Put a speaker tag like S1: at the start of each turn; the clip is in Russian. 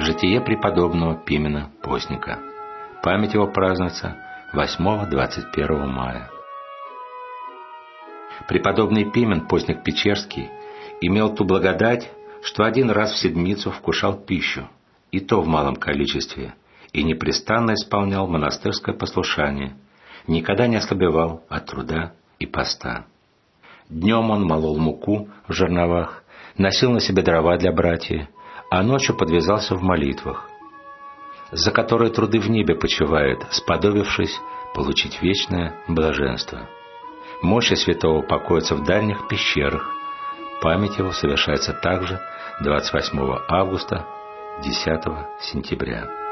S1: Житие преподобного Пимена Постника. Память его празднуется 8-21 мая. Преподобный Пимен, постник Печерский, имел ту благодать, что один раз в седмицу вкушал пищу, и то в малом количестве, и непрестанно исполнял монастырское послушание, никогда не ослабевал от труда и поста. Днем он молол муку в жерновах, носил на себе дрова для братьев, а ночью подвязался в молитвах, за которые труды в небе почивает, сподобившись получить вечное блаженство. Мощи святого покоятся в дальних пещерах. Память его совершается также 28 августа, 10 сентября.